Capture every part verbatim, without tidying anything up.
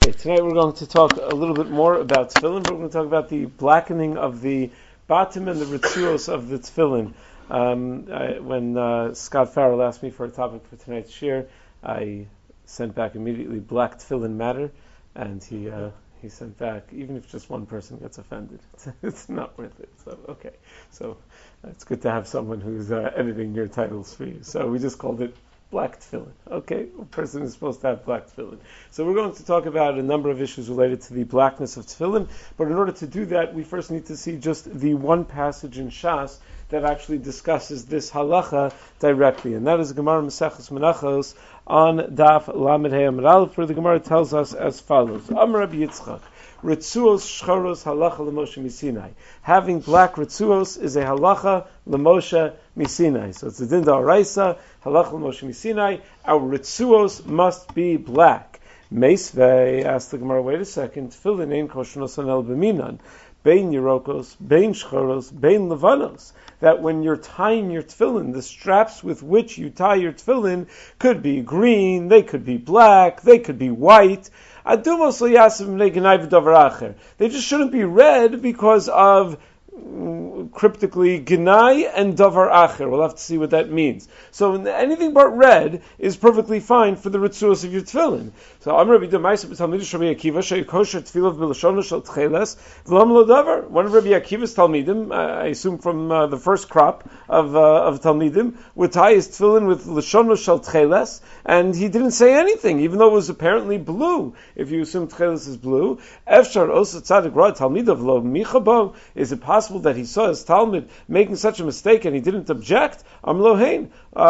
Okay, tonight we're going to talk a little bit more about tefillin, but we're going to talk about the blackening of the bottom and the ritzuos of the tefillin. Um, I, when uh, Scott Farrell asked me for a topic for tonight's shir, I sent back immediately black tefillin matter, and he uh, he sent back, even if just one person gets offended, it's, it's not worth it. So, okay. So, it's good to have someone who's uh, editing your titles for you. So, we just called it black tefillin. Okay, a person is supposed to have black tefillin. So we're going to talk about a number of issues related to the blackness of tefillin, but in order to do that, we first need to see just the one passage in Shas that actually discusses this halacha directly, and that is Gemara Maseches Menachos on Daf Lamed Hey Amud Aleph, where the Gemara tells us as follows: Amar Rabbi Yitzchak, Ritzuos shcharos halacha l'Moshe misinai. Having black ritzuos is a halacha l'Moshe misinai. So it's a din d'oraisa, halacha l'Moshe misinai. Our ritzuos must be black. Meisvei, asked the Gemara, wait a second, tefillin ein koshenos anel b'minan, bein yerokos, bein shcharos, bein levanos. That when you're tying your tefillin, the straps with which you tie your tefillin could be green, they could be black, they could be white. They just shouldn't be red because of cryptically Gnai and Davar Acher. We'll have to see what that means. So anything but red is perfectly fine for the ritzuos of your tefillin. So Amar Rabbi Damaisa b'Talmidish Rabbi Akiva she'kosher tefillah b'lashono shel tcheles v'lam lo davar. One of Rabbi Akiva's Talmidim, I assume from uh, the first crop of uh, of Talmidim, would tie his tefillin with lashono shel tcheles, and he didn't say anything, even though it was apparently blue. If you assume tcheles is blue, efshar osa tzadik ra Talmidav lo michabo. Is it possible that he saw his Talmud making such a mistake and he didn't object? Am lohein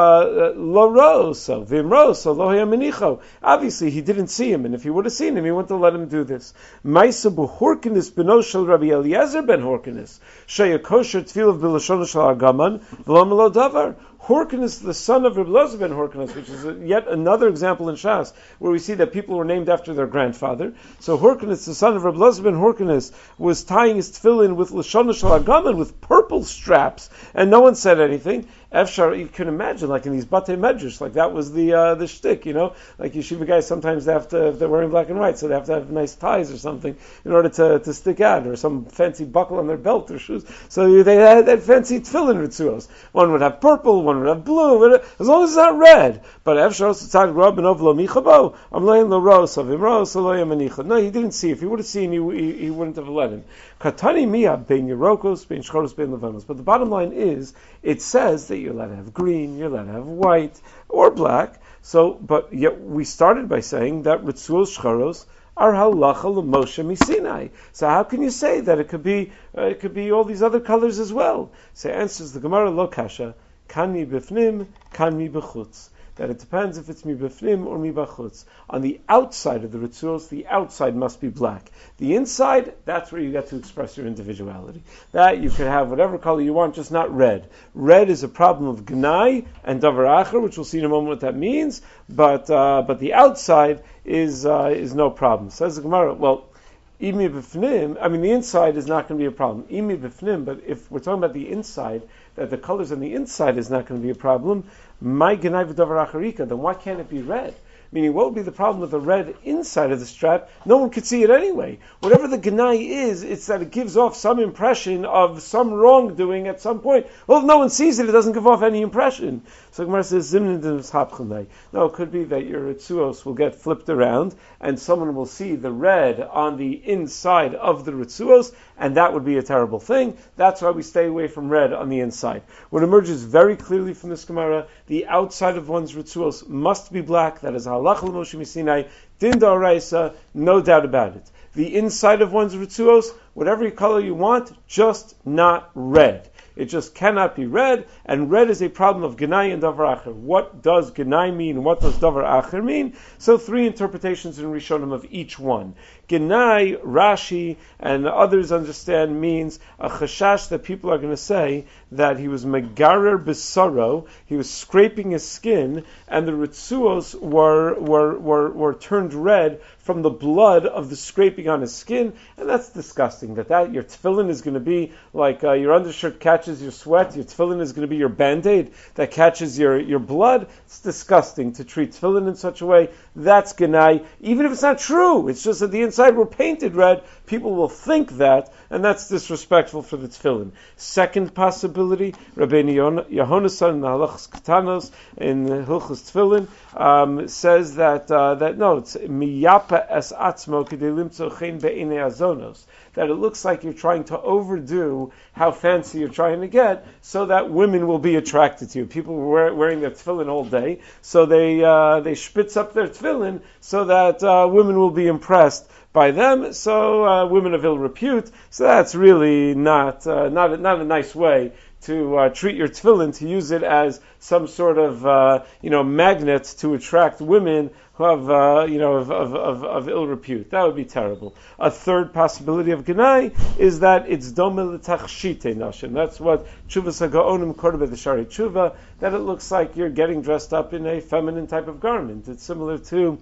lo roso vimroso lo menicho. Obviously, he didn't see him, and if he would have seen him, he wouldn't have let him do this. Ma'isa b'horkenis b'no shel Rabbi Eliezer ben Horkenis sheyakosher tefillah b'lashono shel Argaman v'lo melo davar. Horkenis, the son of Rabbi Eliezer ben Horkenis, which is yet another example in Shas where we see that people were named after their grandfather. So Horkenis, the son of Rabbi Eliezer ben Horkenis, was tying his tefillin with Lashono shel Argaman with purple straps, and no one said anything. Efshar, you can imagine, like in these Batei Medrash, like that was the uh, the shtick, you know, like yeshiva guys sometimes they have to, if they're wearing black and white, so they have to have nice ties or something in order to, to stick out, or some fancy buckle on their belt or shoes. So they had that fancy tefillin ritzuos. One would have purple, one would have blue, as long as it's not red. But Efshar tzad grab and ovlo michabo, I'm laying lo ros of him ros lo yamanicha. No, he didn't see. If he would have seen, he, he, he wouldn't have let him. Katani miya bein yerokos bein shchoros bein levanos. But the bottom line is, it says that you're allowed to have green, you're allowed to have white or black. So, but yet we started by saying that ritzuos shcharos are halacha l'Moshe misinai. So how can you say that it could be uh, it could be all these other colors as well? So answers the Gemara lo kasha, kan mi b'fnim, kan mi b'chutz. That it depends if it's mi b'fnim or mi b'chutz. On the outside of the ritzuos, the outside must be black. The inside, that's where you get to express your individuality. That you can have whatever color you want, just not red. Red is a problem of gnai and davar acher, which we'll see in a moment what that means. But uh, but the outside is uh, is no problem. Says the Gemara. Well, imi b'fnim. I mean, the inside is not going to be a problem. Imi b'fnim. But if we're talking about the inside, that the colors on the inside is not going to be a problem. My gnai v'davar acherika. Then why can't it be red? Meaning, what would be the problem with the red inside of the strap? No one could see it anyway. Whatever the gnai is, it's that it gives off some impression of some wrongdoing at some point. Well, if no one sees it, it doesn't give off any impression. So Gemara says, no, it could be that your ritzuos will get flipped around, and someone will see the red on the inside of the ritzuos, and that would be a terrible thing. That's why we stay away from red on the inside. What emerges very clearly from this Gemara, the outside of one's ritzuos must be black. That is halacha l'Moshe misinai, din d'oraisa, no doubt about it. The inside of one's ritzuos, whatever color you want, just not red. It just cannot be red, and red is a problem of Gnai and Davar Acher. What does Gnai mean? What does Davar Acher mean? So three interpretations in Rishonim of each one. Gnai, Rashi, and others understand means a chashash that people are going to say that he was megarer besaro, he was scraping his skin, and the ritzuos were, were, were, were turned red from from the blood of the scraping on his skin, and that's disgusting. That, that your tefillin is going to be like uh, your undershirt catches your sweat, your tefillin is going to be your band-aid that catches your, your blood. It's disgusting to treat tefillin in such a way. That's genai, even if it's not true. It's just that the inside were painted red. People will think that, and that's disrespectful for the tefillin. Second possibility, Rabbeinu Yehonasan in the Halachas Ketanos in the Hilchos Tefillin um, says that uh, that no, it's miyapa es atzmo k'dei limtzo chen be'inei azonos, that it looks like you're trying to overdo how fancy you're trying to get, so that women will be attracted to you. People were wearing their tefillin all day, so they uh, they spitz up their tefillin so that uh, women will be impressed by them. So uh, women of ill repute. So that's really not uh, not a, not a nice way to uh, treat your tefillin, to use it as some sort of uh, you know magnet to attract women who have uh, you know of, of, of, of ill repute. That would be terrible. A third possibility of genai is that it's domel l'tachshite nashim. That's what Tshuvas HaGaonim Korbe the Shari Tshuva, that it looks like you're getting dressed up in a feminine type of garment. It's similar to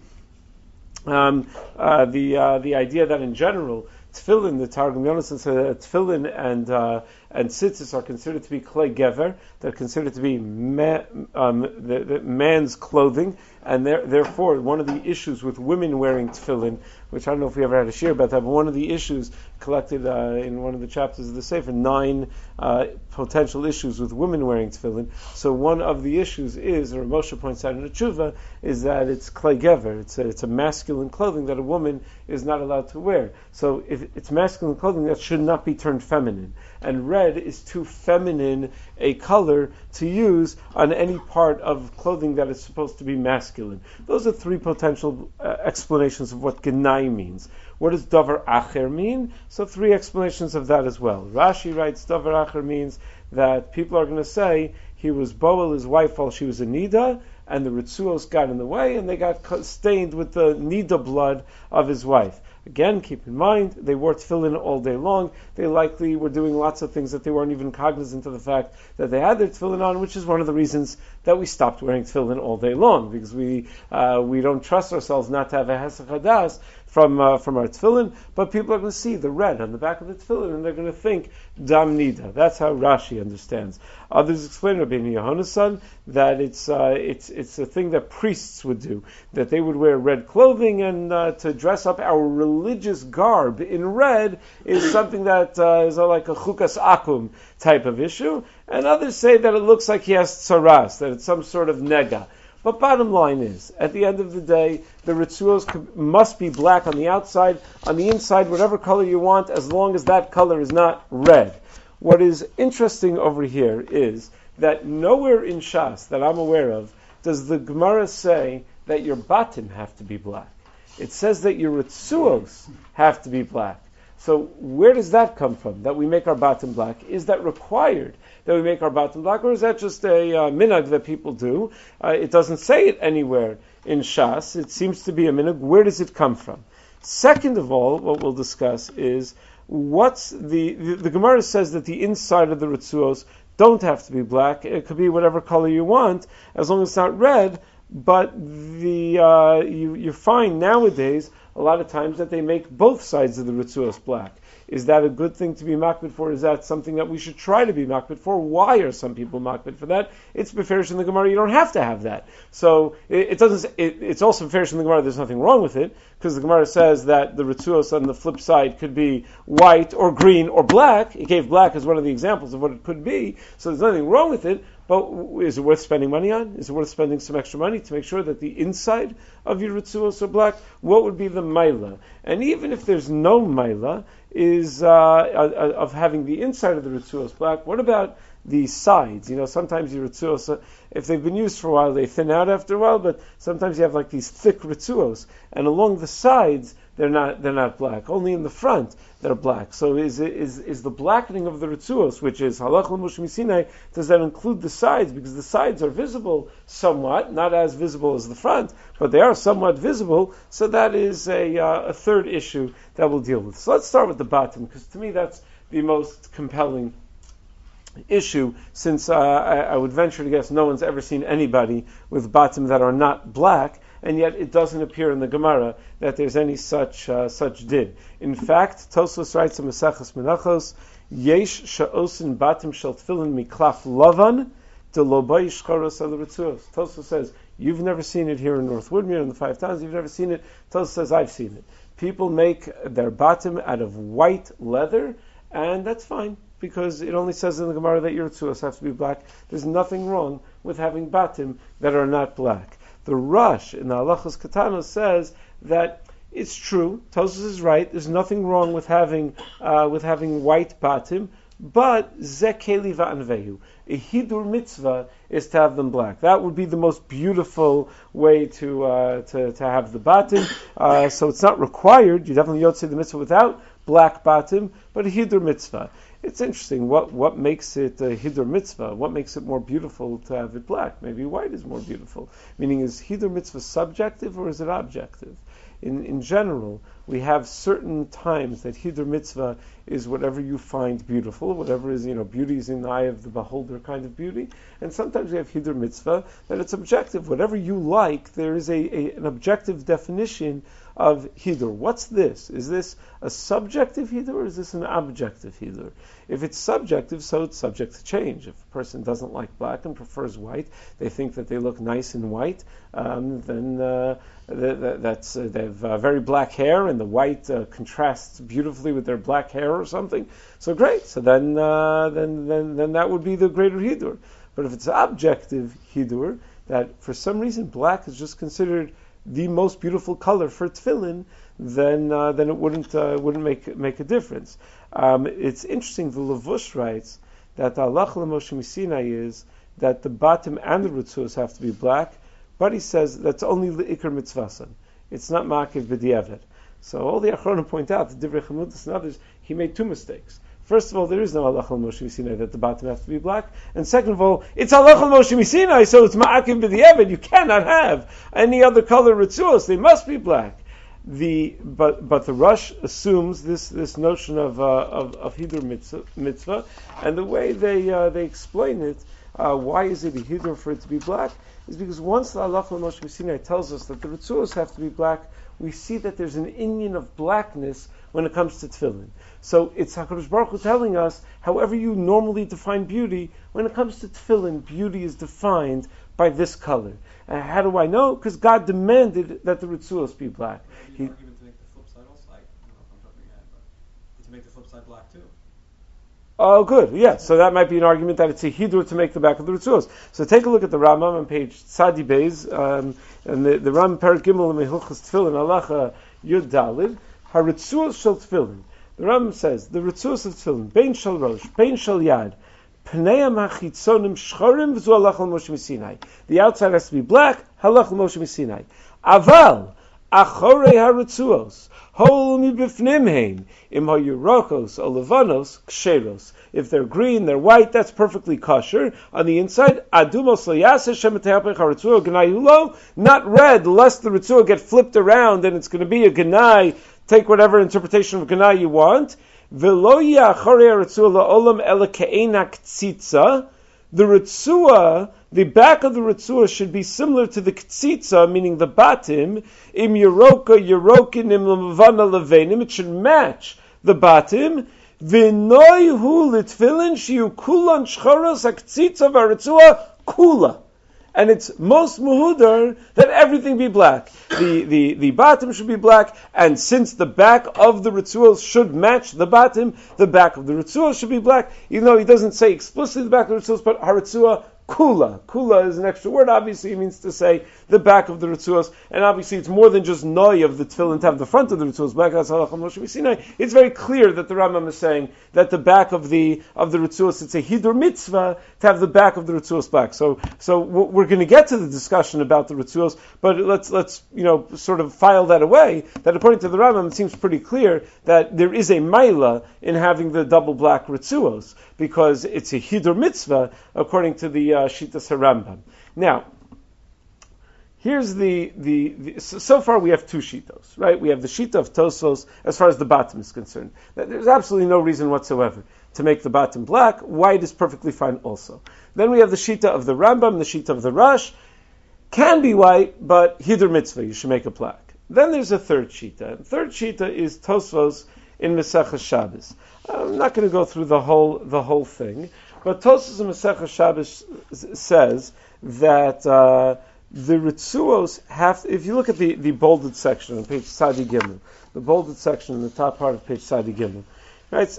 um, uh, the uh, the idea that in general tefillin, the Targum Yonasan says that tefillin and uh, and tzitzis are considered to be klei gever. They're considered to be ma- um, the, the man's clothing, and therefore one of the issues with women wearing tefillin, which I don't know if we ever had a share about that, but one of the issues collected uh, in one of the chapters of the Sefer, nine uh, potential issues with women wearing tefillin. So one of the issues is, or Moshe points out in the Tshuva, is that it's klei gever. It's a, it's a masculine clothing that a woman is not allowed to wear. So if it's masculine clothing, that should not be turned feminine. And red is too feminine a color to use on any part of clothing that is supposed to be masculine. Those are three potential uh, explanations of what genai means. What does davar acher mean? So three explanations of that as well. Rashi writes davar acher means that people are going to say he was boel his wife while she was a nida, and the ritzuos got in the way, and they got stained with the nida blood of his wife. Again, keep in mind, they wore tefillin all day long. They likely were doing lots of things that they weren't even cognizant of the fact that they had their tefillin on, which is one of the reasons that we stopped wearing tefillin all day long, because we uh, we don't trust ourselves not to have a hesach hadas from uh, from our tefillin, but people are going to see the red on the back of the tefillin, and they're going to think dam nida. That's how Rashi understands. Others explain, Rabbeinu Yehonasan, that it's uh, it's it's a thing that priests would do, that they would wear red clothing, and uh, to dress up our religious garb in red is something that uh, is like a chukas akum type of issue. And others say that it looks like he has tsaras, that it's some sort of nega. But bottom line is, at the end of the day, the ritzuos must be black on the outside, on the inside, whatever color you want, as long as that color is not red. What is interesting over here is that nowhere in Shas that I'm aware of does the Gemara say that your batim have to be black. It says that your ritzuos have to be black. So where does that come from, that we make our batim black? Is that required that we make our batim black, or is that just a uh, minhag that people do? Uh, it doesn't say it anywhere in Shas. It seems to be a minhag. Where does it come from? Second of all, what we'll discuss is what's the, the, the Gemara says that the inside of the ritzuos don't have to be black. It could be whatever color you want, as long as it's not red. But the uh, you, you find nowadays a lot of times that they make both sides of the ritzuos black. Is that a good thing to be makbid for? Is that something that we should try to be makbid for? Why are some people makbid for that? It's beferish in the Gemara. You don't have to have that. So it, it doesn't. It, it's also beferish in the Gemara. There's nothing wrong with it, because the Gemara says that the ritzuos on the flip side could be white or green or black. It gave black as one of the examples of what it could be. So there's nothing wrong with it. But is it worth spending money on? Is it worth spending some extra money to make sure that the inside of your ritzuos are black? What would be the maila? And even if there's no maila, is uh, of having the inside of the ritzuos black, what about the sides? You know, sometimes your ritzuos, if they've been used for a while, they thin out after a while, but sometimes you have like these thick ritzuos, and along the sides, they're not they're not black. Only in the front they're black. So is is is the blackening of the ritzuos, which is halach l'mush misinai, does that include the sides? Because the sides are visible somewhat, not as visible as the front, but they are somewhat visible. So that is a uh, a third issue that we'll deal with. So let's start with the bottom, because to me that's the most compelling issue, since uh, I, I would venture to guess no one's ever seen anybody with batim that are not black, and yet it doesn't appear in the Gemara that there's any such uh, such din. In fact, Tosfos writes in Maseches Menachos, Yesh sha'osin batim shel tefillin miklaf lavan de lo bayish choros al ritzuos. Tosfos says, you've never seen it here in North Woodmere in the Five Towns, you've never seen it. Tosfos says, I've seen it. People make their batim out of white leather, and that's fine, because it only says in the Gemara that your ritzuos have to be black. There's nothing wrong with having batim that are not black. The Rush in the Halachos Katanos says that it's true. Tosfos is right. There's nothing wrong with having uh, with having white batim, but zekeli va'anvehu. A hidur mitzvah is to have them black. That would be the most beautiful way to uh, to, to have the batim. Uh, so it's not required. You definitely don't say the mitzvah without black batim, but a hidur mitzvah. It's interesting. What what makes it a hidur mitzvah? What makes it more beautiful to have it black? Maybe white is more beautiful. Meaning, is hidur mitzvah subjective or is it objective? In in general, we have certain times that hidur mitzvah is whatever you find beautiful, whatever is, you know, beauty is in the eye of the beholder kind of beauty. And sometimes we have hidur mitzvah that it's objective. Whatever you like, there is a, a an objective definition of hidur. What's this? Is this a subjective hidur or is this an objective hidur? If it's subjective, so it's subject to change. If a person doesn't like black and prefers white, they think that they look nice in white, um, then uh, th- th- that's uh, they have uh, very black hair and the white uh, contrasts beautifully with their black hair or something. So great. So then, uh, then, then, then that would be the greater hidur. But if it's objective hidur, that for some reason black is just considered the most beautiful color for tefillin, then uh, then it wouldn't uh, wouldn't make make a difference. Um, it's interesting. The Levush writes that the halacha l'Moshe Sinai is that the batim and the ritzuos have to be black, but he says that's only l'ikar mitzvasan. It's not makiv b'diavad. So all the achronim point out, the Divrei Chamudas and others, he made two mistakes. First of all, there is no halacha l'Moshe Sinai that the batim have to be black, and second of all, it's halacha l'Moshe Sinai, so it's ma'akim b'diavad. You cannot have any other color ritzuos; they must be black. The but but the Rush assumes this, this notion of uh, of, of hidur mitzvah, mitzvah, and the way they uh, they explain it, uh, why is it a hidur for it to be black? Is because once the halacha l'Moshe Sinai tells us that the ritzuos have to be black, we see that there's an inyan of blackness when it comes to tefillin. So it's HaKadosh Baruch Hu telling us, however you normally define beauty, when it comes to tefillin, beauty is defined by this color. And how do I know? Because God demanded that the ritzuos be black. He, argument to make the flip side also, I don't know if I'm jumping ahead, but to make the flip side black too. Oh, good. Yeah. So that might be an argument that it's a hidur to make the back of the ritzuos. So take a look at the Rambam on page Tzadi Beis, um, and the, the Rambam Perik Gimel in Mehilchos Tefillin Halacha Yud Dalid Haritzuos Shel Tefillin. The Rambam says the ritzuos of tefillin, bein shel rosh, bein shel yad, pneim hachitzonim shchorim v'zu halach l'Moshe Sinai. The outside has to be black, halach l'Moshe Sinai. Aval achorei haritzuos hol mibifnim hein im hayurokos o levanos ksheros. If they're green, they're white, that's perfectly kosher. On the inside, adumos layaseh shemetehapech haritzuo gnayulo, not red, lest the ritzuo get flipped around and it's going to be a gnai. Take whatever interpretation of Gana you want. V'lo ya'acharei ha'ritzua la'olam ela ke'ena k'tzitza. The ritzua, the back of the ritzua should be similar to the k'tzitza, meaning the batim. Im yeroka yerokin im lemavana levenim. It should match the batim. V'noi hu l'tfilin shiu kulan shchoros ha'k'tzitza v'ha'ritzua kula. And it's most muhudar that everything be black. The, the, the bottom should be black, and since the back of the ritzuos should match the bottom, the back of the ritzuos should be black, even though he doesn't say explicitly the back of the ritzuos, but haritzua kula. Kula is an extra word, obviously it means to say the back of the ritzuos, and obviously it's more than just noi of the tefillin to have the front of the ritzuos black. That's halacha Moshe Sinai. It's very clear that the Rambam is saying that the back of the of the ritzuos, it's a hidur mitzvah to have the back of the ritzuos black. So so we're going to get to the discussion about the ritzuos, but let's let's you know sort of file that away. That according to the Rambam, it seems pretty clear that there is a maila in having the double black ritzuos because it's a hidur mitzvah according to the uh, Shitas HaRambam. Now, here's the, the, the so, so far we have two shitos, right? We have the shita of Tosfos as far as the bottom is concerned. There's absolutely no reason whatsoever to make the bottom black. White is perfectly fine also. Then we have the shita of the Rambam, the shita of the Rush. can be white, but hidur mitzvah, you should make it black. Then there's a third shita. Third shita is Tosfos in Masechah Shabbos. I'm not going to go through the whole the whole thing, but Tosfos in Masechah Shabbos says that uh, the Ritzuos have, if you look at the, the bolded section on page Sadi Gimel, the bolded section in the top part of page Sadi Gimel, right?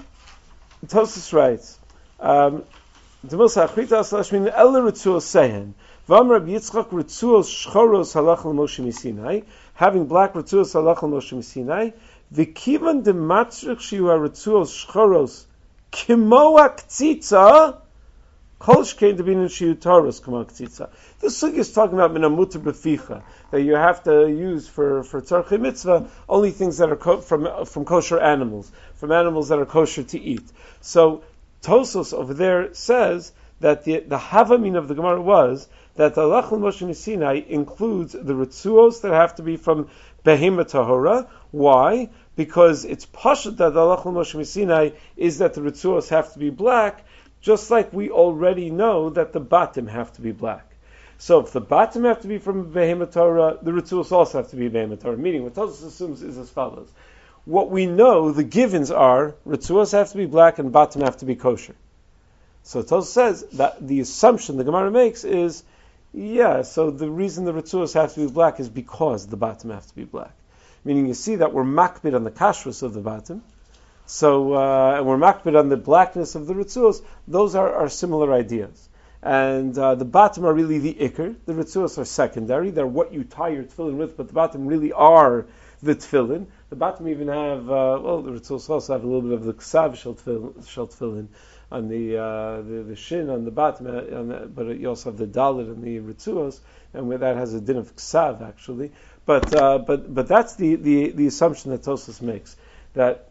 Tosfos writes, um, the Milsa Achrita Slashmin Ella Ritzuos Sehen, Vam Rabbi Yitzchak Ritzuos Shchoros Halach L'Moshe Misinai, having black Ritzuos Halach L'Moshe Misinai, V'kivan de Matzrich Shiu Ritzuos Shchoros Kimoa Ktzitza, Kol Shkein Debinin Shiu Taros Kimoa Ktzitza. This sugi is talking about Minamuta B'ficha, that you have to use for, for Tzarchei Mitzvah only things that are co- from, from kosher animals, from animals that are kosher to eat. So, Tosos over there says that the, the Havamin of the Gemara was that the Halach L'Moshe Sinai includes the Ritzuos that have to be from Behema Tahora. Why? Because it's pashut that the Halach L'Moshe Sinai is that the Ritzuos have to be black, just like we already know that the Batim have to be black. So if the Batim have to be from Behema Tahora, the Ritzuos also have to be Behema Tahora. Meaning, what Tosos assumes is as follows. What we know, the givens are, Ritzuos have to be black and Batim have to be kosher. So Tosos says that the assumption the Gemara makes is, yeah, so the reason the Ritzuos have to be black is because the Batim have to be black. Meaning you see that we're makbid on the kashrus of the Batim, so, uh, and we're makbid on the blackness of the Ritzuos. Those are, are similar ideas. And uh, the Batim are really the Iker, the Ritzuos are secondary, they're what you tie your tefillin with, but the Batim really are the tefillin. The Batim even have, uh, well, the Ritzuos also have a little bit of the Ksav shel tefillin on the, uh, the the shin on the Batim, on the, but you also have the Dalit and the Ritzuos, and where that has a din of Ksav actually. But uh, but but that's the, the, the assumption that Tosfos makes, that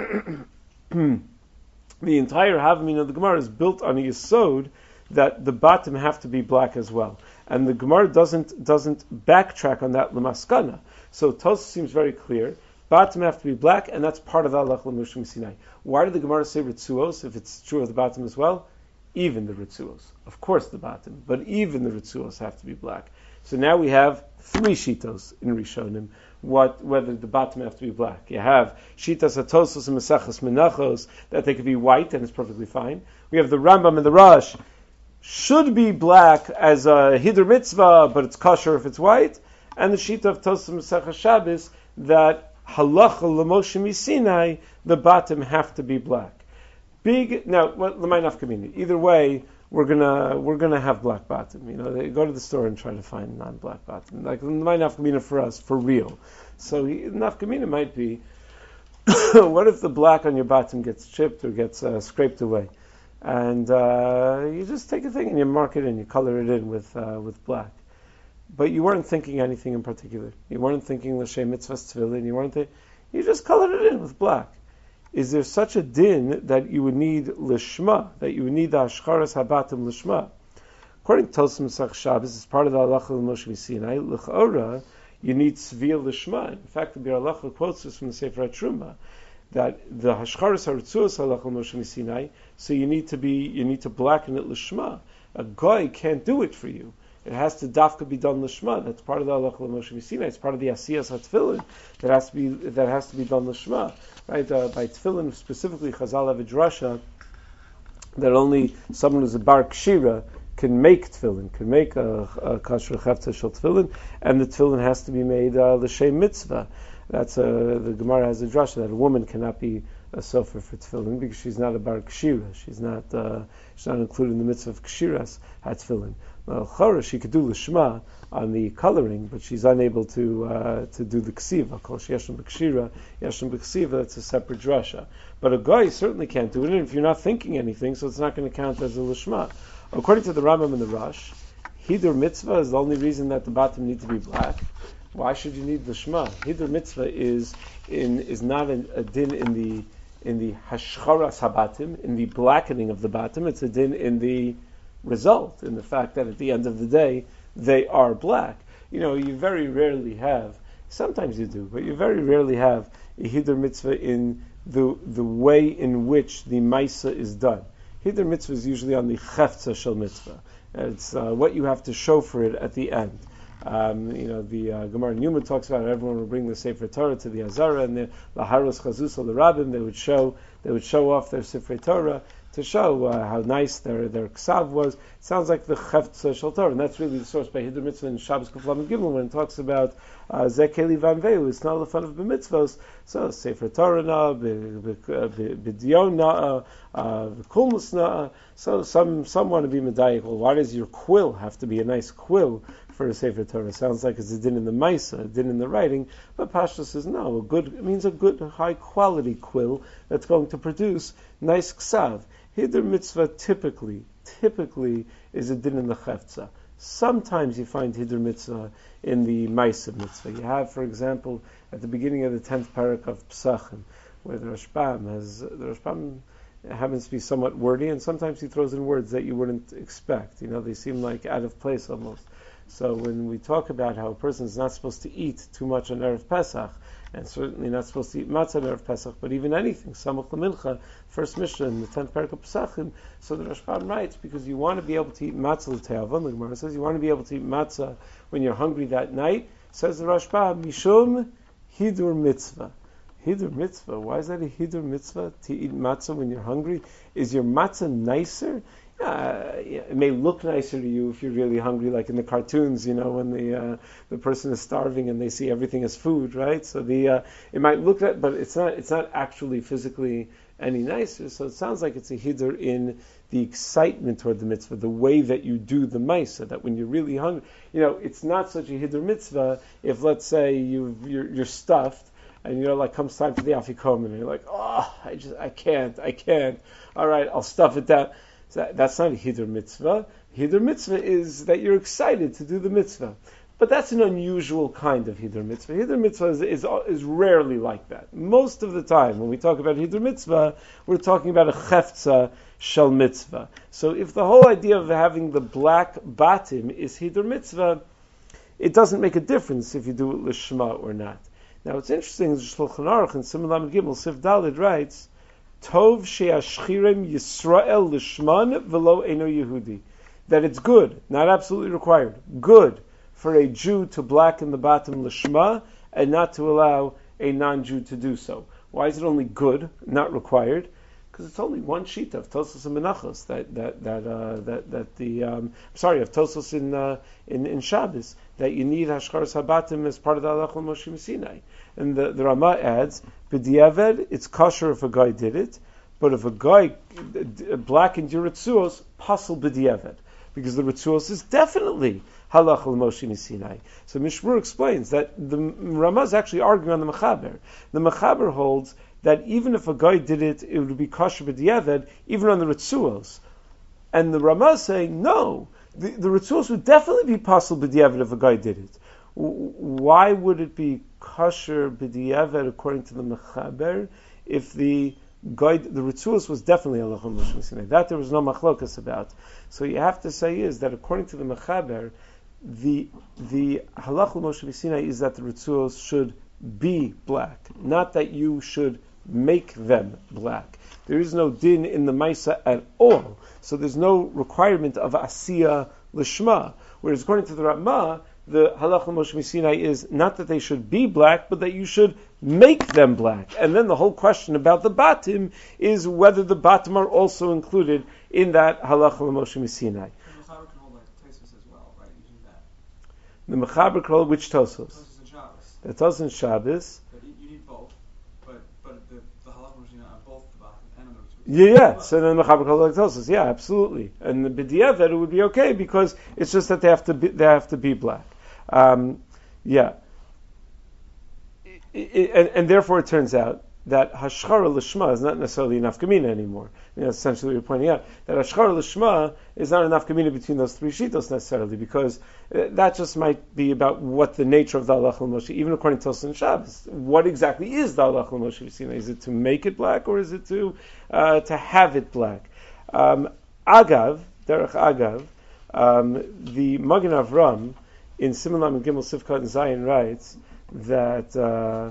the entire Havmin of the Gemara is built on a yesod that the Batim have to be black as well. And the Gemara doesn't doesn't backtrack on that Lamaskana. So Tosfos seems very clear. Batim have to be black, and that's part of the Halach L'Moshe Sinai. Why did the Gemara say Ritzuos, if it's true of the Batim as well? Even the Ritzuos. Of course the Batim, but even the Ritzuos have to be black. So now we have three Shitos in Rishonim, what, whether the Batim have to be black. You have Shitas Hatosos and Mesachas Menachos, that they could be white, and it's perfectly fine. We have the Rambam and the Rosh, should be black as a Hidur Mitzvah, but it's kosher if it's white. And the Shita of Tosfos Mesachas Shabbos, that Halacha L'Moshe Misinai, the Batim have to be black. Big, now, what L'may Nafkamina? Either way, we're gonna we're gonna have black Batim. You know, they go to the store and try to find non-black Batim. Like L'may Nafkamina for us, for real. So Nafkamina might be, what if the black on your Batim gets chipped or gets uh, scraped away? And uh, you just take a thing and you mark it and you color it in with uh, with black. But you weren't thinking anything in particular. You weren't thinking l'shem mitzvahs tefillin. You weren't. Th- you just colored it in with black. Is there such a din that you would need lishma, that you would need the hashcharas habatim lishma? According to Tosfos Mesachas Shabbos, as part of the Halacha L'Moshe Sinai, l'chora, you need tzviyah lishma. In fact, the Bir Halacha quotes this from the Sefer HaTruma, that the hashcharas haritzuos Halacha L'Moshe Sinai. So you need to be, you need to blacken it lishma. A guy can't do it for you. It has to dafka be done l'shma. That's part of the Halacha L'Moshe Sinai. It's part of the asiyas hatefillin that has to be that has to be done l'shma. Right? Uh, by tefillin specifically, Chazal have a drasha that only someone who's a bar kshira can make tefillin, can make a, a kasher chavta shel tefillin, and the tefillin has to be made uh, l'shem mitzvah. That's a, the Gemara has a drasha that a woman cannot be a sofer for tefillin because she's not a bar kshira. She's not uh, she's not included in the mitzvah of kshiras hat tefillin. Well, chara, she could do l'shma on the coloring, but she's unable to uh, to do the ksiva. Kol sheyeshem b'kshira, yeshem b'ksiva. That's a separate drasha. But a guy certainly can't do it, and if you're not thinking anything, so it's not going to count as a l'shma. According to the Rambam and the Rosh, hidur mitzvah is the only reason that the batim need to be black. Why should you need l'shma? Hidur mitzvah is in is not a, a din in the in the hashcharas habatim, in the blackening of the batim. It's a din in the result, in the fact that at the end of the day they are black. You know, you very rarely have, sometimes you do, but you very rarely have a hidur mitzvah in the the way in which the maisa is done. Hidur mitzvah is usually on the chefza shel mitzvah, It's uh, what you have to show for it at the end. Um, you know, the uh, Gemara in Yuma talks about everyone would bring the Sefer Torah to the Azara and the Laharos Chazus the Rabbim. They would show they would show off their Sefer Torah to show uh, how nice their their ksav was. It sounds like the Cheftza Shel Torah, and that's really the source by Hiddur Mitzvah in Shabbos Kuflam Gimel when it talks about Zekeli Van Veu. It's not the fun of b'mitzvos. So Sefer Torah na, b'dion na, b'kulmus na. So some some want to be medayik. Well, why does your quill have to be a nice quill for a Sefer Torah? Sounds like it's a din in the Maisa, a din in the writing, but Pashto says no, a good, it means a good, high quality quill that's going to produce nice ksav. Hiddur mitzvah typically, typically is a din in the Cheftza. Sometimes you find Hiddur mitzvah in the Maisa mitzvah. You have, for example, at the beginning of the tenth parak of Pesachim, where the Rashbam has, the Rashbam happens to be somewhat wordy, and sometimes he throws in words that you wouldn't expect. You know, they seem like out of place almost. So when we talk about how a person is not supposed to eat too much on Erev Pesach, and certainly not supposed to eat matzah on Erev Pesach, but even anything, Samach L'Mincha, first Mishnah in the tenth parak of Pesachim, so the Rashbam writes, because you want to be able to eat matzah l'te'avon, the Gemara says, you want to be able to eat matzah when you're hungry that night, says the Rashbam, Mishum Hidur Mitzvah. Hidur Mitzvah, why is that a Hidur Mitzvah, to eat matzah when you're hungry? Is your matzah nicer? Uh, it may look nicer to you if you're really hungry, like in the cartoons, you know, when the uh, the person is starving and they see everything as food, right? So the uh, it might look that, but it's not it's not actually physically any nicer. So it sounds like it's a hidur in the excitement toward the mitzvah, the way that you do the maisa. That when you're really hungry, you know, it's not such a hidur mitzvah if, let's say, you you're, you're stuffed. And you know, like comes time for the afikomen, and you're like, oh, I just, I can't, I can't. All right, I'll stuff it down. So that, that's not a hidur mitzvah. Hidur mitzvah is that you're excited to do the mitzvah. But that's an unusual kind of hidur mitzvah. Hidur mitzvah is, is, is rarely like that. Most of the time, when we talk about hidur mitzvah, we're talking about a cheftza shel mitzvah. So if the whole idea of having the black batim is hidur mitzvah, it doesn't make a difference if you do it lishma or not. Now, it's interesting, the Shulchan Aruch in Siman Lamed Gimel, Sif Daled writes, Tov she'ashchirem Yisrael lishman v'lo eno Yehudi. That it's good, not absolutely required, good for a Jew to blacken the bottom lishma and not to allow a non-Jew to do so. Why is it only good, not required? Because it's only one sheet of Tosos and Menachos that that that uh, that that the um, sorry of Tosos in uh, in in Shabbos that you need Hashkaras Habatim as part of the Halach Moshe Sinai. And the, the Rama adds, B'diavad, it's kosher if a guy did it, but if a guy blackened your Ritzuos, pasul b'diavad, because the Ritzuos is definitely Halach Moshe Sinai. So Mishmur explains that the Rama is actually arguing on the Mechaber. The Mechaber holds that even if a guy did it, it would be kosher b'diavad, even on the Ritzuos. And the Rama is saying, no, the, the Ritzuos would definitely be pasul b'diavad if a guy did it. Why would it be kosher b'diavad according to the Mechaber if the guide, the Ritzuos was definitely Halach Moshe Sinai? That there was no machlokas about. So you have to say is that according to the Mechaber, the the Halach Moshe Sinai is that the Ritzuos should be black, not that you should make them black. There is no din in the Maisa at all, so there's no requirement of Asiya Lishma. Whereas according to the Ramah, the Halach Moshe Sinai is not that they should be black, but that you should make them black. And then the whole question about the Batim is whether the Batim are also included in that Halach Moshe Sinai. The Mechaber can hold like Tosfos as well, right? Using that. The Mechaber can hold which Tosfos? Tosfos and Shabbos. The Tosfos and Shabbos. But you you need both. But but the the Halach Moshe Sinai on both the Batim and on the Ritzuos. Yeah, yeah. So then the Mechaber can hold like Tosfos. Yeah, absolutely. And the B'diavad it would be okay because it's just that they have to be, they have to be black. Um, yeah, it, it, and, and therefore it turns out that hashchara l'shma is not necessarily a nafkamina anymore. You know, essentially, we're pointing out that hashchara l'shma is not a nafkamina between those three shitos necessarily, because uh, that just might be about what the nature of the halach l'moshe. Even according to Tosfos and Shabbos, what exactly is the halach l'moshe? Is it to make it black or is it to uh, to have it black? Um, agav, derech agav, um, the Magen Avram in Siman Lamed Gimel Sifkat and Zion writes that uh,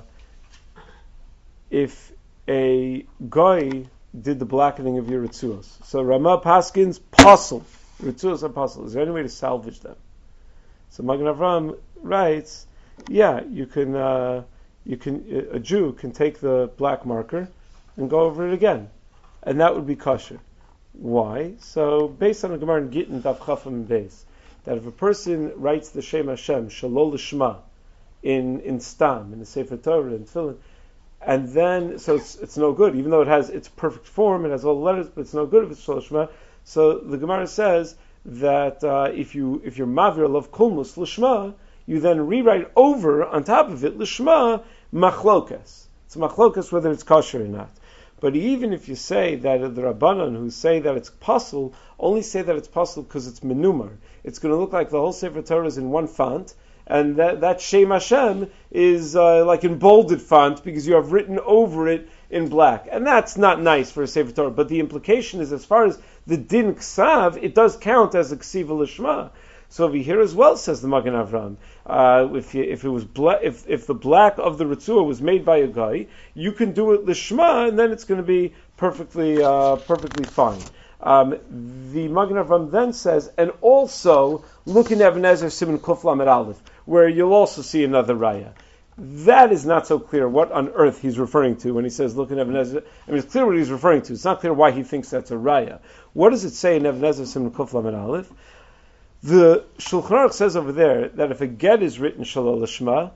if a guy did the blackening of your Ritzuos, so Ramah Paskins pasul, Ritzuos are possible. Is there any way to salvage them? So Magen Avram writes, yeah, you can, uh, you can, a Jew can take the black marker and go over it again, and that would be kosher. Why? So based on the Gemara in Gittin Daf Chafam Beis, that if a person writes the Shem Hashem Shalol Lishma in in Stam in the Sefer Torah and Tefillin, and then so it's it's no good, even though it has its perfect form, it has all the letters, but it's no good if it's Shalol Lishma. So the Gemara says that uh, if you if you're Mavir Lov Kulmus Lishma, you then rewrite over on top of it Lishma Machlokas. It's Machlokas whether it's kosher or not. But even if you say that the Rabbanan who say that it's possible, only say that it's possible because it's menumar. It's going to look like the whole Sefer Torah is in one font, and that, that Shem Hashem is uh, like in bolded font because you have written over it in black. And that's not nice for a Sefer Torah. But the implication is, as far as the din ksav, it does count as a ksiva lishma. So over here as well, says the Magen Avram, uh, if you, if it was bla- if if the black of the ritzua was made by a guy, you can do it lishma, and then it's going to be perfectly uh, perfectly fine. Um, the Magen Avram then says, and also look in Even Ezer Siman Kuf Lamed Aleph, where you'll also see another raya. That is not so clear what on earth he's referring to when he says look in Even Ezer. I mean, it's clear what he's referring to. It's not clear why he thinks that's a raya. What does it say in Even Ezer Siman Kuf Lamed Aleph? The Shulchan Aruch says over there that if a get is written Shalol Lishma,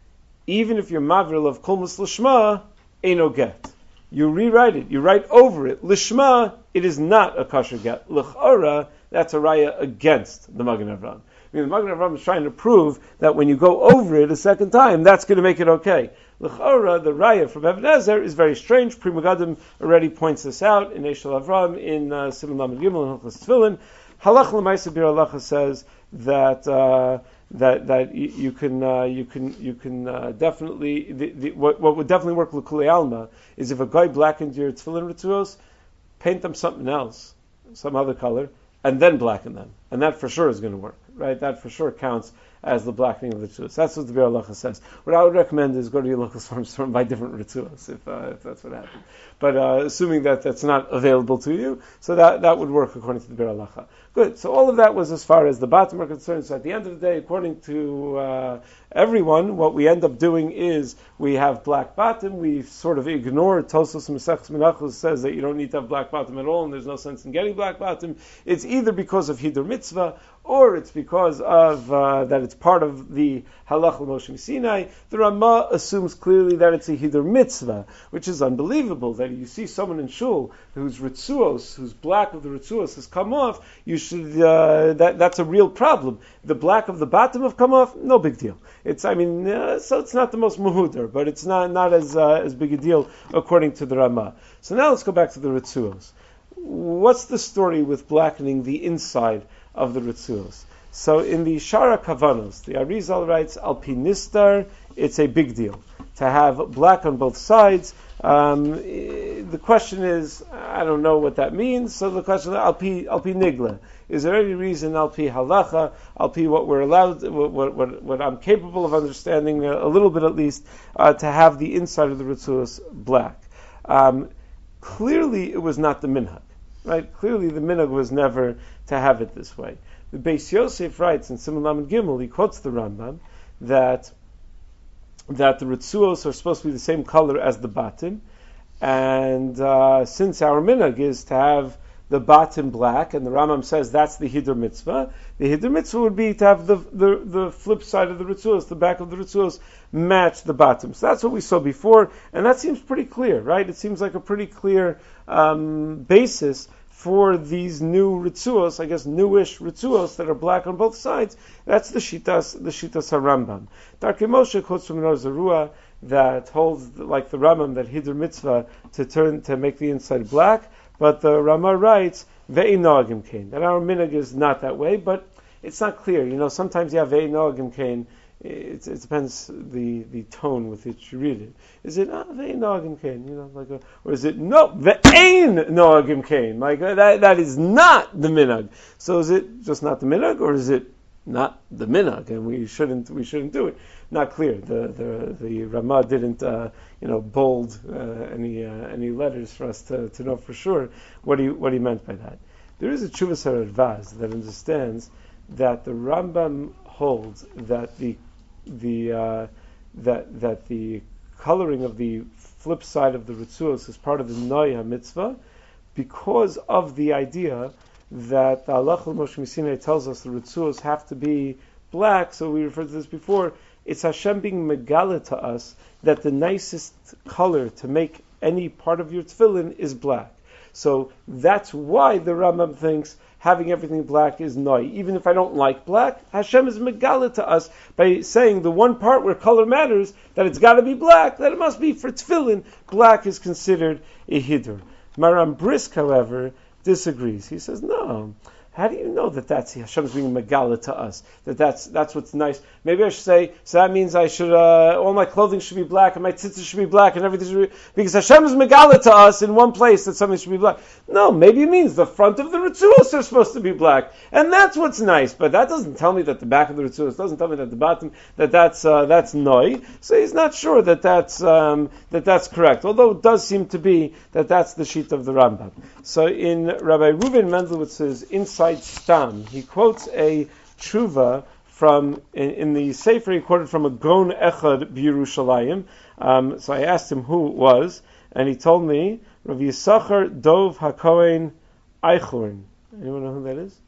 even if you're Mavir of Kulmus Lishma, ain't no get. You rewrite it, you write over it. Lishma, it is not a kosher get. L'chora, that's a raya against the Magen Avram. I mean, the Magen Avram is trying to prove that when you go over it a second time, that's going to make it okay. L'chora, the raya from Even Ezer is very strange. Pri Megadim already points this out in Eshel Avram, in uh, Siman Lamed Gimel, and Hilchos Tefillin. Halach l'maisa bir halacha says that uh, that that you, you can uh, you can you can uh, definitely the, the, what, what would definitely work l'kulei alma is if a guy blackened your tefillin rituos, paint them something else, some other color, and then blacken them, and that for sure is going to work, right? That for sure counts as the blackening of the rituos. That's what the Bir Halacha says. What I would recommend is go to your local farm store and buy different rituos, if uh, if that's what happens. But uh, assuming that that's not available to you, so that, that would work according to the Bir Halacha. Good. So all of that was as far as the bottom are concerned. So at the end of the day, according to uh, everyone, what we end up doing is we have black bottom. We sort of ignore Tosos Masechus Menachos says that you don't need to have black bottom at all, and there's no sense in getting black bottom. It's either because of Hidur Mitzvah, or it's because of uh, that it's part of the Halach l'Moshe Sinai. The Ramah assumes clearly that it's a Hidur Mitzvah, which is unbelievable. That you see someone in shul whose ritzuos, whose black of the ritzuos has come off, you should uh, that that's a real problem. The black of the bottom have come off, no big deal. It's I mean, uh, so it's not the most muhudar, but it's not not as uh, as big a deal according to the Ramah. So now let's go back to the ritzuos. What's the story with blackening the inside of the ritzuos? So in the Shara Kavanos, the Arizal writes, Alpinistar, it's a big deal to have black on both sides. Um, the question is, I don't know what that means, so the question is, Alpi, Alpi Nigla. Is there any reason, Alpi Halacha, Alpi what we're allowed, what, what, what I'm capable of understanding, a little bit at least, uh, to have the inside of the ritzuos black? Um, clearly it was not the minhag. Right? Clearly the minhag was never to have it this way. The Beis Yosef writes in Siman Lamed Gimel, he quotes the Rambam, that that the ritzuos are supposed to be the same color as the batim, and uh, since our minhag is to have the batim black, and the Rambam says that's the Hidur Mitzvah, the Hidur Mitzvah would be to have the, the, the flip side of the ritzuos, the back of the ritzuos, match the batim. So that's what we saw before, and that seems pretty clear, right? It seems like a pretty clear um, basis for these new ritzuos, I guess newish ritzuos that are black on both sides. That's the shitas, the shitas HaRambam. Darkei Moshe quotes from Nor Zarua that holds, like the Rambam, that Hidur Mitzvah to turn to make the inside black. But the Rama writes Ve'ei Noagim Kain, that our minhag is not that way, but it's not clear. You know, sometimes you have Ve'ei Noagim Kain. It, it depends the, the tone with which you read it. Is it ah, Ve'ei Noagim Kain? You know, like, a, or is it no Ve'ein Noagim Kain? Like uh, that that is not the minhag. So is it just not the minhag, or is it not the minhag, and we shouldn't we shouldn't do it? Not clear. The the the Ramah didn't uh, you know bold uh, any uh, any letters for us to, to know for sure what he what he meant by that. There is a Chuvas HaRadvaz that understands that the Rambam holds that the the uh, that that the coloring of the flip side of the Ritzuos is part of the Noya mitzvah because of the idea that the Halach Moshe Misinai tells us the Ritzuos have to be black. So we referred to this before. It's Hashem being megala to us that the nicest color to make any part of your tefillin is black. So that's why the Rambam thinks having everything black is noi. Even if I don't like black, Hashem is megala to us by saying the one part where color matters, that it's got to be black, that it must be for tefillin, black is considered a hidur. Maram Brisk, however, disagrees. He says, no. How do you know that that's Hashem's being megala to us? That that's that's what's nice. Maybe I should say, so that means I should uh, all my clothing should be black and my tzitzit should be black and everything should be, because Hashem is megala to us in one place that something should be black. No, maybe it means the front of the Ritzuos are supposed to be black, and that's what's nice. But that doesn't tell me that the back of the Ritzuos doesn't tell me that the bottom that that's uh, that's noi. So he's not sure that that's um, that that's correct. Although it does seem to be that that's the sheet of the Rambam. So in Rabbi Reuven Mendelowitz's Inside Stam, he quotes a tshuva from in, in the Sefer. He quoted from a Gon Echad B'Yerushalayim. Um, so I asked him who it was, and he told me Rav Yisachar Dov HaKohen Eichhorn. Anyone know who that is?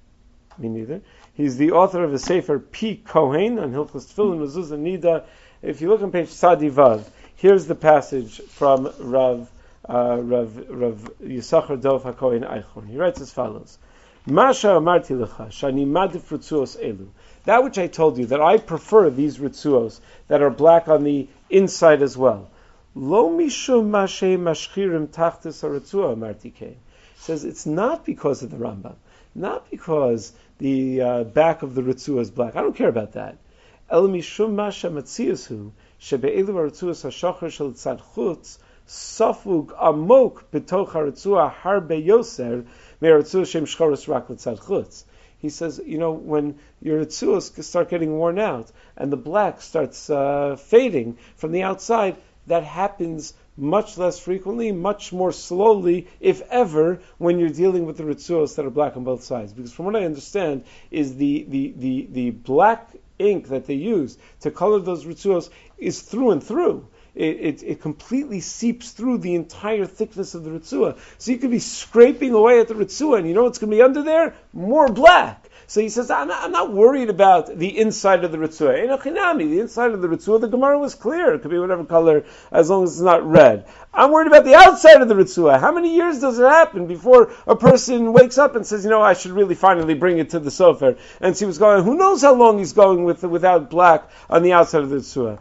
Me neither. He's the author of the Sefer P. Kohen on Hilchos Tefillin Mezuzah Nida. If you look on page Tzadi Vav, here's the passage from Rav uh, Rav Rav Yisachar Dov HaKohen Eichhorn. He writes as follows. Masha amarti lecha, shani madif ritzuos elu. That which I told you, that I prefer these ritzuos that are black on the inside as well. Lo mishum mashe mashchirim tachtis haritzua amarti kein. Says it's not because of the Rambam, not because the uh, back of the ritzua is black. I don't care about that. El mishum masha matziyasu shebe'elu haritzuos hashachar shel tzad chutz safug amok betoch haritzua harbe yoser. He says, you know, when your ritzuos start getting worn out and the black starts uh, fading from the outside, that happens much less frequently, much more slowly, if ever, when you're dealing with the ritzuos that are black on both sides. Because from what I understand, is the, the, the, the black ink that they use to color those ritzuos is through and through. It, it, it completely seeps through the entire thickness of the Ritzua. So you could be scraping away at the Ritzua, and you know what's going to be under there? More black. So he says, I'm not, I'm not worried about the inside of the Ritzua. Einochinami, the inside of the Ritzua, the Gemara was clear. It could be whatever color, as long as it's not red. I'm worried about the outside of the Ritzua. How many years does it happen before a person wakes up and says, you know, I should really finally bring it to the sofer and see what's going on? Who knows how long he's going with without black on the outside of the Ritzua?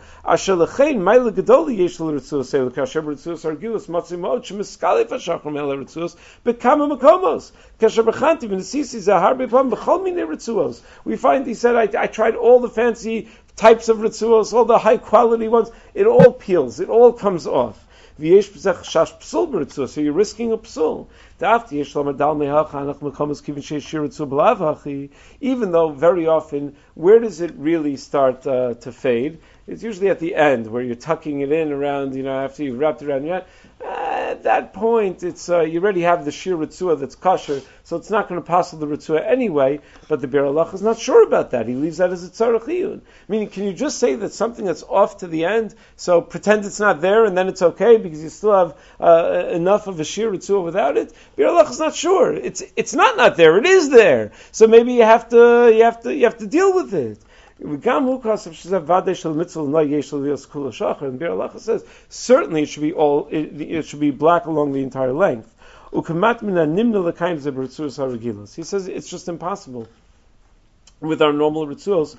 We find, he said, I, I tried all the fancy types of ritzuos, all the high quality ones. It all peels. It all comes off. So you're risking a psul. Even though very often, where does it really start uh, to fade? It's usually at the end, where you're tucking it in around, you know, after you've wrapped it around your head. At that point, it's uh, you already have the shir ritzua that's kosher, so it's not going to pass the ritzua anyway. But the Bir Halach is not sure about that. He leaves that as a tzarech iyun. Meaning, can you just say that something that's off to the end, so pretend it's not there, and then it's okay because you still have uh, enough of a shir ritzua without it? Bir Halach is not sure. It's it's not not there. It is there. So maybe you have to you have to you have to deal with it. And Bir Halacha says certainly it should be all it, it should be black along the entire length. He says it's just impossible with our normal ritzuos.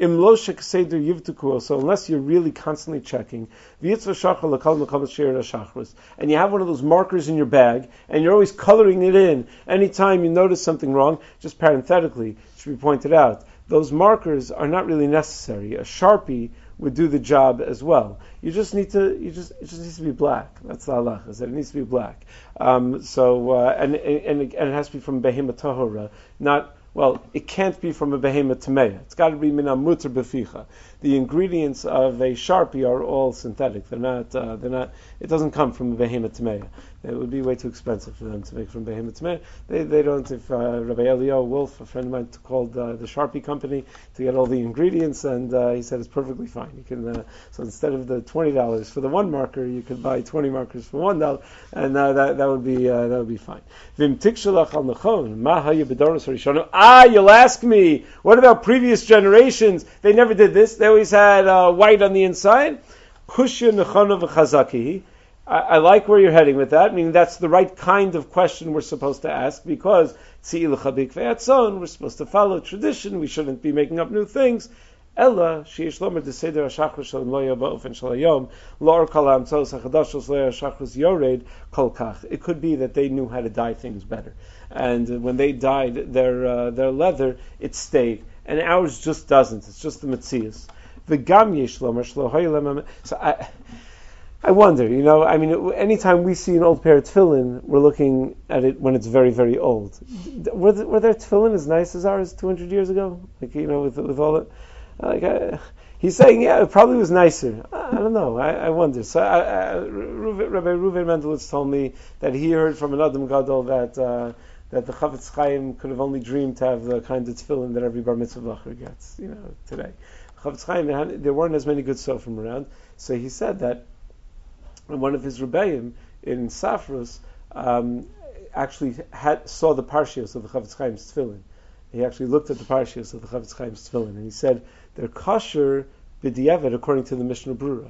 So unless you're really constantly checking, and you have one of those markers in your bag, and you're always coloring it in, anytime you notice something wrong, just parenthetically, it should be pointed out, those markers are not really necessary. A Sharpie would do the job as well. You just need to, you just, it just needs to be black. That's the halacha, is that it needs to be black. Um, so, uh, and, and, and it has to be from Behema Tahora, not Well, it can't be from a behemoth tameya. It's got to be mina muter beficha. The ingredients of a sharpie are all synthetic. They're not. Uh, they're not. It doesn't come from a behemoth tameya. It would be way too expensive for them to make from behemoth tameya. They they don't. If uh, Rabbi Elio Wolf, a friend of mine, called uh, the Sharpie company to get all the ingredients, and uh, he said it's perfectly fine. You can. Uh, so instead of the twenty dollars for the one marker, you could buy twenty markers for one dollar, and uh, that that would be uh, that would be fine. Vim tikshalach al nechon ma haya b'doros harishonu. Ah, you'll ask me, what about previous generations? They never did this. They always had uh, white on the inside. Kushya nechona v'chazaki. I like where you're heading with that, meaning that's the right kind of question we're supposed to ask, because we're supposed to follow tradition, we shouldn't be making up new things. Ella, sheish lomer deseder hashachris shalom lo yaba'ofen shalayom, lor kol ha'amtzos hachadashos lo hashachris yored kol kach. It could be that they knew how to dye things better, and when they dyed their uh, their leather, it stayed, and ours just doesn't. It's just the metzias. V'gam yesh lomer shlo hoylem. So I. I wonder, you know, I mean, anytime we see an old pair of tefillin, we're looking at it when it's very, very old. Were, the, were their tefillin as nice as ours two hundred years ago? Like, you know, with with all it, like, I, he's saying, yeah, it probably was nicer. I, I don't know. I, I wonder. So, I, I, Ruve, Rabbi Reuven Mendelitz told me that he heard from an Adam Gadol that uh, that the Chavetz Chaim could have only dreamed to have the kind of tefillin that every bar mitzvah lacher gets, you know, today. Chavetz Chaim, had, there weren't as many good sofrim around, so he said that. And one of his rebbeim in Safrus um, actually had, saw the parshios of the Chavetz Chaim's tefillin. He actually looked at the parshios of the Chavetz Chaim's tefillin, and he said they're kosher b'diavad according to the Mishnah Brura.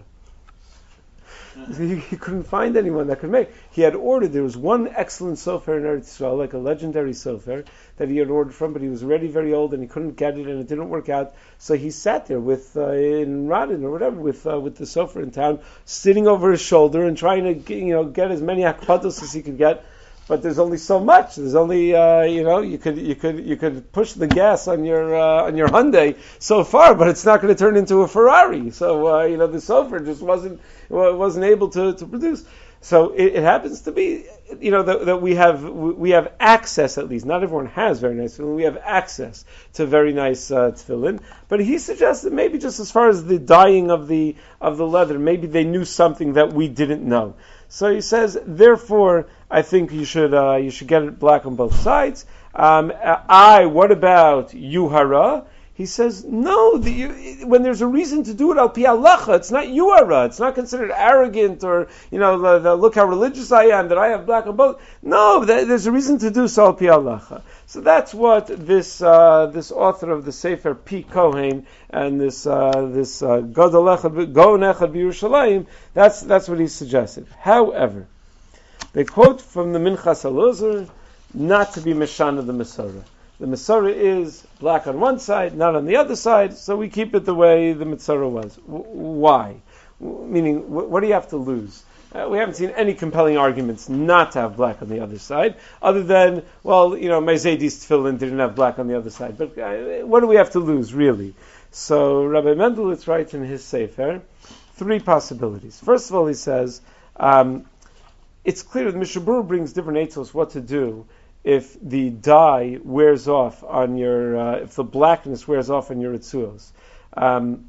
He, he couldn't find anyone that could make. He had ordered, there was one excellent sofer in Eretz Yisrael, like a legendary sofer, that he had ordered from, but he was already very old and he couldn't get it and it didn't work out. So he sat there with, uh, in Radin or whatever, with uh, with the sofer in town, sitting over his shoulder and trying to get, you know, get as many akpados as he could get. But there's only so much. There's only, uh, you know, you could you could you could push the gas on your uh, on your Hyundai so far, but it's not going to turn into a Ferrari. So uh, you know, the sofer just wasn't wasn't able to, to produce. So it, it happens to be, you know, that, that we have we have access, at least. Not everyone has very nice tefillin. We have access to very nice uh, tefillin. But he suggested maybe just as far as the dyeing of the of the leather, maybe they knew something that we didn't know. So he says, therefore, I think you should uh, you should get it black on both sides. Um, I, what about yuhara? He says, no, the, you, when there's a reason to do it al pi halacha, it's not yuhara. It's not considered arrogant or, you know, the, the, look how religious I am, that I have black on both. No, there's a reason to do so al pi halacha. So that's what this uh, this author of the Sefer P. Kohen and this uh, this uh, Gadol Echad Gaon Echad B'Yerushalayim, that's that's what he suggested. However, they quote from the Minchas Elazar not to be Meshana the Masorah. The Masorah is black on one side, not on the other side, so we keep it the way the Masorah was. W- why? W- meaning, w- what do you have to lose? Uh, we haven't seen any compelling arguments not to have black on the other side, other than, well, you know, Mezedi's tefillin didn't have black on the other side. But uh, what do we have to lose, really? So Rabbi Mendelitz writes in his Sefer three possibilities. First of all, he says, um, it's clear that Mishnah Berurah brings different eitzos what to do if the dye wears off on your, uh, if the blackness wears off on your ritzuos. Um,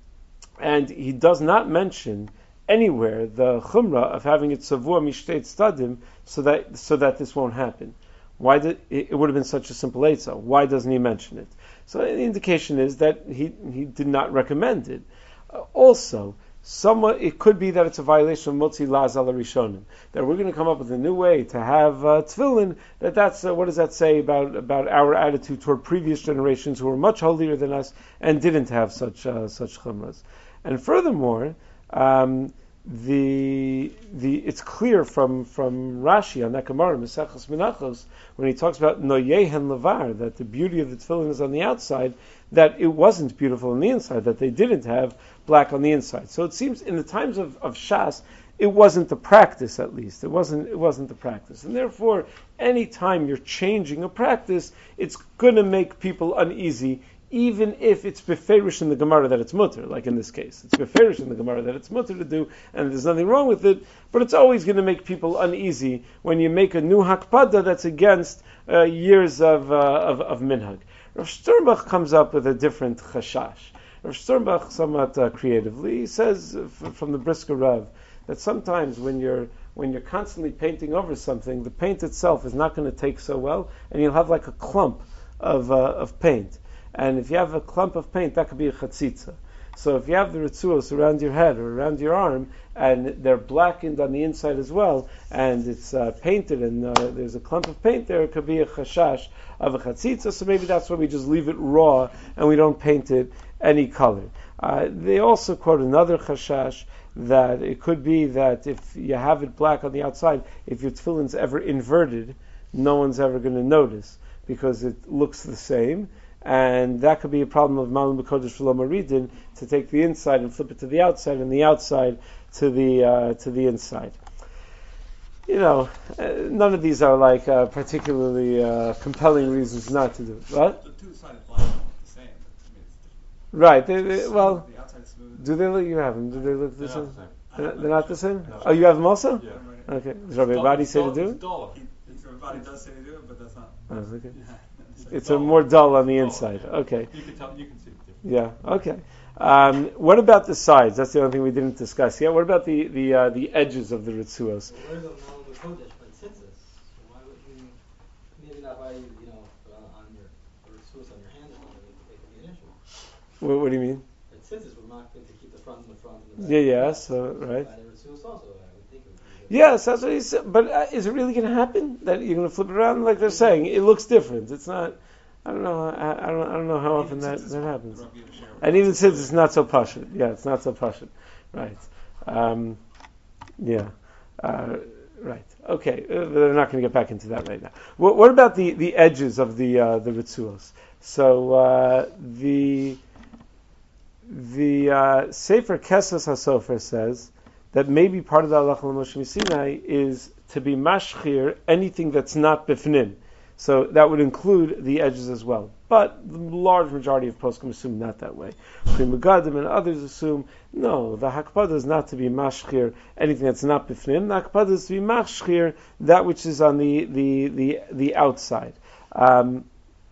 and he does not mention anywhere the chumrah of having it savua mishtei tztadim so that so that this won't happen. Why did it, it would have been such a simple eitzah? Why doesn't he mention it? So the indication is that he he did not recommend it. Uh, also, somewhat it could be that it's a violation of motzi laz al rishonim, that we're going to come up with a new way to have uh, tefillin. That that's uh, what does that say about about our attitude toward previous generations who were much holier than us and didn't have such uh, such chumras? And furthermore, um, the the it's clear from from Rashi on that Gemara Mesechus Menachos when he talks about noyehen levar, that the beauty of the tefillin is on the outside, that it wasn't beautiful on the inside, that they didn't have black on the inside. So it seems in the times of, of Shas, it wasn't the practice, at least. It wasn't it wasn't the practice. And therefore, any time you're changing a practice, it's going to make people uneasy, even if it's beferish in the Gemara that it's mutter, like in this case. It's beferish in the Gemara that it's mutter to do, and there's nothing wrong with it, but it's always going to make people uneasy when you make a new hakpada that's against uh, years of, uh, of, of minhag. Rav Sternbach comes up with a different chashash. Rav Sternbach, somewhat uh, creatively, he says uh, f- from the Brisker Rav that sometimes when you're when you're constantly painting over something, the paint itself is not going to take so well, and you'll have like a clump of uh, of paint. And if you have a clump of paint, that could be a chatzitza. So if you have the ritzuos around your head or around your arm, and they're blackened on the inside as well, and it's uh, painted, and uh, there's a clump of paint there, it could be a chashash of a chatzitza. So maybe that's why we just leave it raw and we don't paint it any color. Uh, they also quote another chashash that it could be that if you have it black on the outside, if your tefillin's ever inverted, no one's ever going to notice because it looks the same. And that could be a problem of Malam B'Kodesh Shalom Aridin, to take the inside and flip it to the outside, and the outside to the uh, to the inside. You know, uh, none of these are like uh, particularly uh, compelling reasons not to do it. What? The two-sided blind are the same. I mean, it's Right. They, they, well, the outside smooth. do they look? You have them. Do they look the They're same? not the same. They're not, they're not the same. No. Oh, you have them also? Yeah. Okay. Does Rabbi Badi say to do It's it? dull. It's, your body does say to do it, but that's not. Oh, okay. Yeah. It's a more dull on the inside. Okay. You can tell. You can see the difference. Yeah. Okay. Um, what about the sides? That's the only thing we didn't discuss yet. What about the the uh, the edges of the ritzuos? So where's the Malam Kodesh? But it says this. So why would you, maybe not by, you know, uh, on your, or suicide on your hand or something, it could be an issue. What, what do you mean? But since it's, we're not going to keep the front in the front and the back. Yeah. Yeah. So right. By the Ritzuos also, I would think it would be. Yes, that's what he said. But uh, is it really going to happen that you're going to flip it around? Like they're saying, it looks different. It's not. I don't know. I, I don't. I don't know how often that, that happens. And even since it's not so pashut, yeah, it's not so pashut, right? Um, yeah, uh, right. Okay, uh, we're not going to get back into that right now. What, what about the, the edges of the uh, the ritzuos? So uh, the the uh, Sefer Kesas HaSofer says that maybe part of the Halacha L'Moshe Sinai is to be mashchir anything that's not bifnim. So that would include the edges as well. But the large majority of poskim assume not that way. Pri Megadim and others assume, no, the hakpada is not to be mashchir anything that's not bifnim. The hakpada is to be mashchir that which is on the the the, the outside. Um,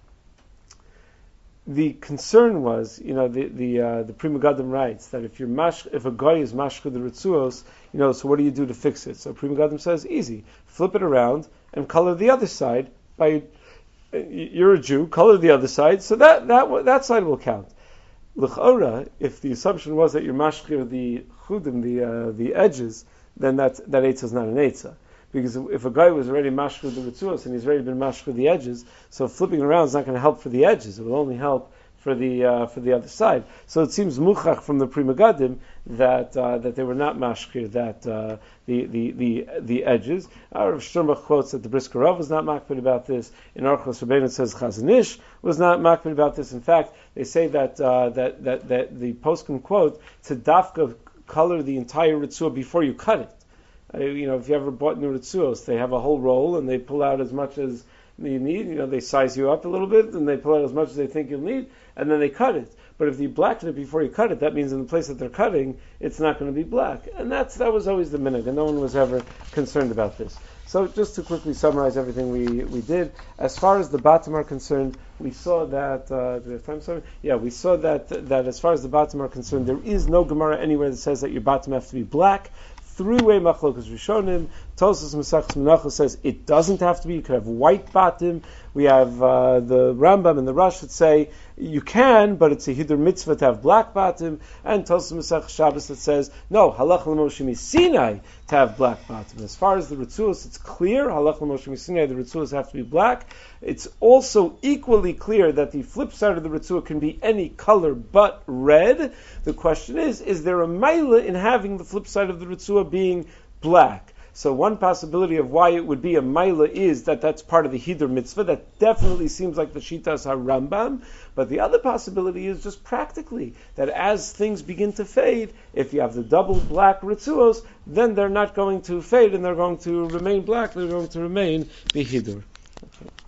the concern was, you know, the the uh, the Pri Megadim writes that if you're mash, if a guy is mashchir the ritzuos, you know, so what do you do to fix it? So Pri Megadim says, easy, flip it around and color the other side. By, you're a Jew, color the other side, so that that that side will count. L'chora, if the assumption was that you're mashchir the chudim, the uh, the edges, then that that eitzah is not an eitzah. Because if a guy was already mashchir the ritzuos and he's already been mashchir the edges, so flipping around is not going to help for the edges. It will only help for the uh, for the other side. So it seems muchach from the Pri Megadim that uh, that they were not mashchir that uh, the, the the the edges. Rav Sternbach quotes that the Brisker Rav was not makpid about this. In Orchos Rabbeinu it says Chazon Ish was not makpid about this. In fact, they say that uh, that, that that the poskim quote to dafka color the entire ritzua before you cut it. Uh, you know, if you ever bought new ritzuos, they have a whole roll and they pull out as much as you need. You know, they size you up a little bit and they pull out as much as they think you'll need, and then they cut it. But if you blacken it before you cut it, that means in the place that they're cutting, it's not going to be black. And that's that was always the minhag, and no one was ever concerned about this. So just to quickly summarize everything we, we did, as far as the bottom are concerned, we saw that, uh, do we have time, sorry? Yeah, we saw that, that as far as the bottom are concerned, there is no Gemara anywhere that says that your bottom have to be black. Three-way machlokas rishonim. Tosas Masechus Menachos says it doesn't have to be. You could have white bottom. We have uh, the Rambam and the Rosh that say you can, but it's a hidur mitzvah to have black bottom. And Tosas Masechus Shabbos that says no, halach l'Moshe Misinai to have black bottom. As far as the ritzuos, it's clear halach l'Moshe Misinai the ritzuos have to be black. It's also equally clear that the flip side of the ritzua can be any color but red. The question is, is there a maila in having the flip side of the ritzua being black? So one possibility of why it would be a maila is that that's part of the hidur mitzvah. That definitely seems like the shitas HaRambam. But the other possibility is just practically that as things begin to fade, if you have the double black ritzuos, then they're not going to fade and they're going to remain black. They're going to remain behidur. Okay.